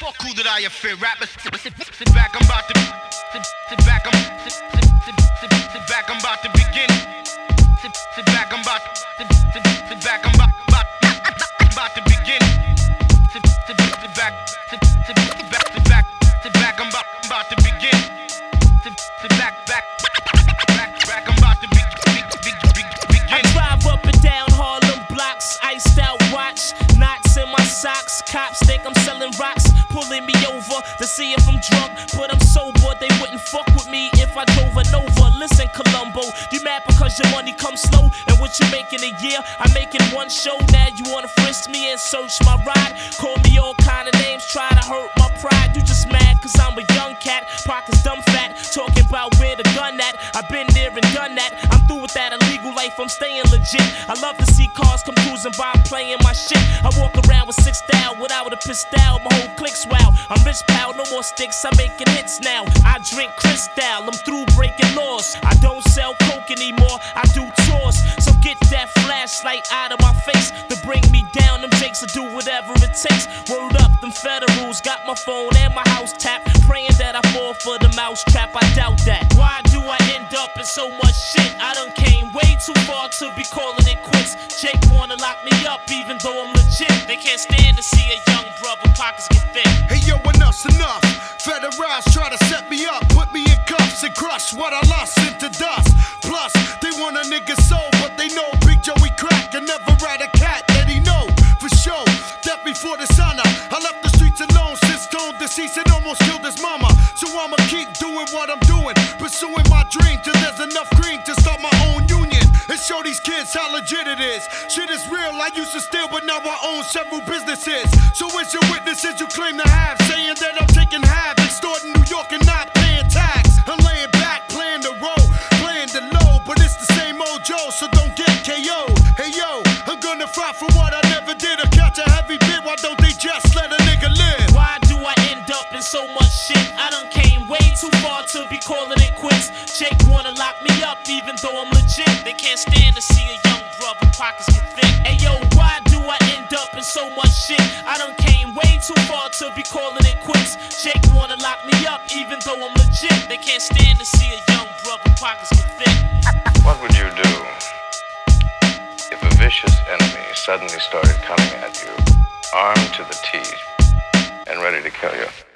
fuck who did I offend? Rappers, sit back, I'm about to sit back, sit back, I'm about to begin. Sit back, I'm about sit back, I'm about to begin. Sit back, sit back, I'm about to begin. Sit back, I'm about to begin. I drive up and down Harlem blocks, iced out watch, knots in my socks. Cops think I'm selling rocks, pulling me over to see if I'm drunk, but I'm sober. They wouldn't fuck with me if I drove a Nova. Listen, Columbo, you mad because your money comes slow, and what you make in a year, I'm making one show. Now you wanna frisk me and search my ride, call me all kind of names, try to hurt my pride. You just mad cause I'm a young cat, pockets dumb fat, talking about where the gun at. I've been there and done that, I'm through with that illegal life, I'm staying legit. I love to see cars come cruising by playing my shit. I walk around with 6 style without a pistol, my whole clique's wow. I'm rich pal, no more sticks, I'm making hits now. I drink Cristal, I'm through breaking laws. I don't sell coke anymore, I do tours. So get that flashlight out of my face to bring me down. Them jakes will do whatever it takes. Word up, them federals got my phone and my house tapped, praying that I fall for the mouse trap. I doubt that. Why do I end up in so much shit? I done came way too far to be calling it quits. Jake wanna lock me up even though I'm legit. They can't stand to see a young brother pockets get thick. Hey yo, enough's enough. Federals try to set me up, put me in cuffs and crush what I lost into dust. Plus, they want a nigga's soul, but they know Big Joey crack and never ride a cat that he know for sure. Death before dishonor. I left the streets alone since Tone deceased and almost killed his mama. So I'ma keep doing what I'm doing, pursuing my dream till there's enough green to start my own union and show these kids how legit it is. Shit is real. I used to steal, but now I own several businesses. So where's your witnesses you claim to have, saying that I'm taking half, extorting New York and not paying tax? I'm laying back, playing the role, playing the low, but it's the same old Joe, so don't get KO'd. Hey yo, I'm gonna fight for what I never did, or catch a heavy bit. Why don't they just let a nigga live? Why do I end up in so much shit? I done came way too far to be calling it quits. Jake wanna lock me up even though I'm legit. They can't stand to see a young brother pockets get thick. Hey yo, why do I end up in so much shit? I done came way too far to be calling it quits. Jake wanna lock me up even though I'm legit. They can't stand to see a young brother pockets get thick. What would you do if a vicious enemy suddenly started coming at you, armed to the teeth and ready to kill you?